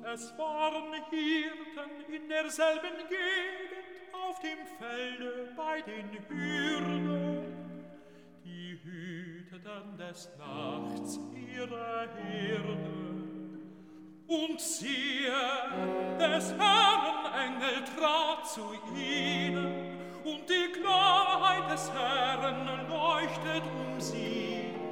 Es waren Hirten in derselben Gegend auf dem Felde bei den Hürden, die hüteten des Nachts ihre Herde. Und siehe, des Herrn Engel trat zu ihnen, und die Klarheit des Herrn leuchtet um sie.